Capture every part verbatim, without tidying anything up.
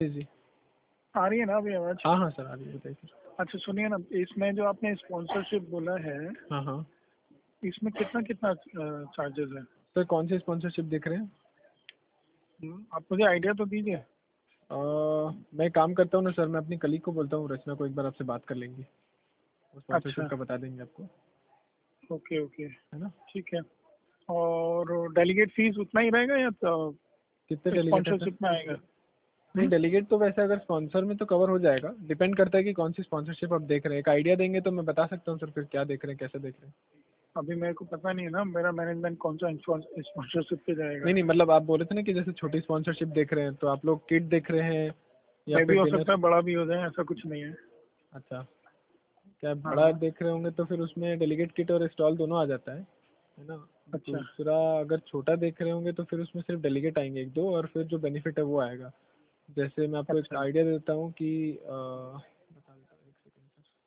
जी जी आ रही है ना अभी आवाज? हाँ हाँ सर आ रही है, बताइए सर। अच्छा सुनिए ना, इसमें जो आपने स्पॉन्सरशिप बोला है, हाँ हाँ इसमें कितना कितना चार्जेस है? सर, कौन सी स्पॉन्सरशिप देख रहे हैं? हम्म, आप मुझे आइडिया तो दीजिए। आ, मैं काम करता हूँ ना सर, मैं अपनी कलीग को बोलता हूँ, रचना को, एक बार आपसे बात कर लेंगी, वो अच्छा, स्पॉन्सरशिप का बता देंगे आपको, ओके ओके, है ना। ठीक है। और डेलीगेट फीस उतना ही रहेगा या तो कितने डेलीगेट है सर? स्पॉन्सरशिप में आएगा? नहीं, हम्म? डेलीगेट तो वैसे अगर स्पॉन्सर में तो कवर हो जाएगा, डिपेंड करता है कि कौन सी स्पॉन्सरशिप आप देख रहे हैं। एक आइडिया देंगे तो मैं बता सकता हूँ सर फिर क्या देख रहे हैं, कैसे देख रहे हैं। अभी मेरे को पता नहीं है ना, मेरा मैनेजमेंट कौन सा स्पॉन्सरशिप पे जाएगा। नहीं नहीं, मतलब आप बोल रहे थे ना कि जैसे छोटी स्पॉन्सरशिप देख रहे हैं, तो आप लोग किट देख रहे हैं या मे भी फिर हो डिनर? सकता है बड़ा भी हो जाए, ऐसा कुछ नहीं है। अच्छा, क्या हाँ बड़ा हाँ। देख रहे होंगे तो फिर उसमें डेलीगेट किट और स्टॉल दोनों आ जाता है है ना। अच्छा दूसरा, अगर छोटा देख रहे होंगे तो फिर उसमें सिर्फ डेलीगेट आएंगे एक दो, और फिर जो बेनिफिट है वो आएगा। जैसे मैं आपको एक अच्छा। आइडिया देता हूँ कि अ, बता देता हूँ, एक सेकंड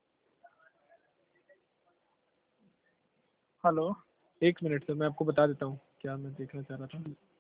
हेलो। सर, एक मिनट सर, मैं आपको बता देता हूँ क्या मैं देखना चाह रहा था।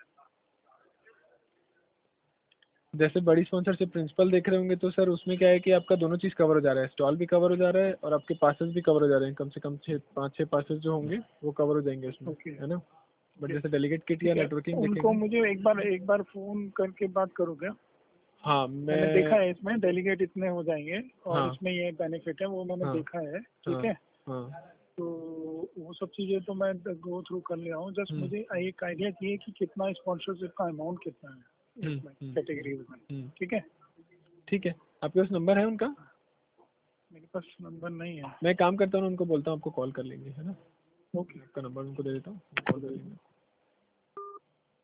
जैसे बड़ी स्पॉन्सरशिप प्रिंसिपल देख रहे होंगे तो सर उसमें क्या है कि आपका दोनों चीज़ कवर हो जा रहा है, स्टॉल भी कवर हो जा रहा है और आपके पासेस भी कवर हो जा रहे हैं, कम से कम छः पाँच छः पासेस जो होंगे वो कवर हो जाएंगे उसमें, ओके है ना। बट ओके, जैसे डेलीगेट किट या ठीक है। नेटवर्किंग उनको देखेंगे। मुझे एक बार एक बार फोन करके बात करो क्या? हाँ मैंने देखा मैं है इसमें डेलीगेट इतने हो जाएंगे और हाँ इसमें ये बेनिफिट है, वो मैंने हाँ देखा है, हाँ ठीक है। हाँ तो वो सब चीज़ें तो मैं गो थ्रू कर लिया हूँ, जस्ट हम्म मुझे एक आइडिया चाहिए कि कितना स्पॉन्सरशिप का अमाउंट कितना है हम्म इसमें हम्म कैटेगरी में, हम्म, ठीक है। ठीक है। आपके पास नंबर है उनका? मेरे पास नंबर नहीं है। मैं काम करता हूँ, उनको बोलता हूँ आपको कॉल कर लेंगे, है ना। ओके। आपका नंबर उनको दे देता हूँ, कॉल कर लेंगे।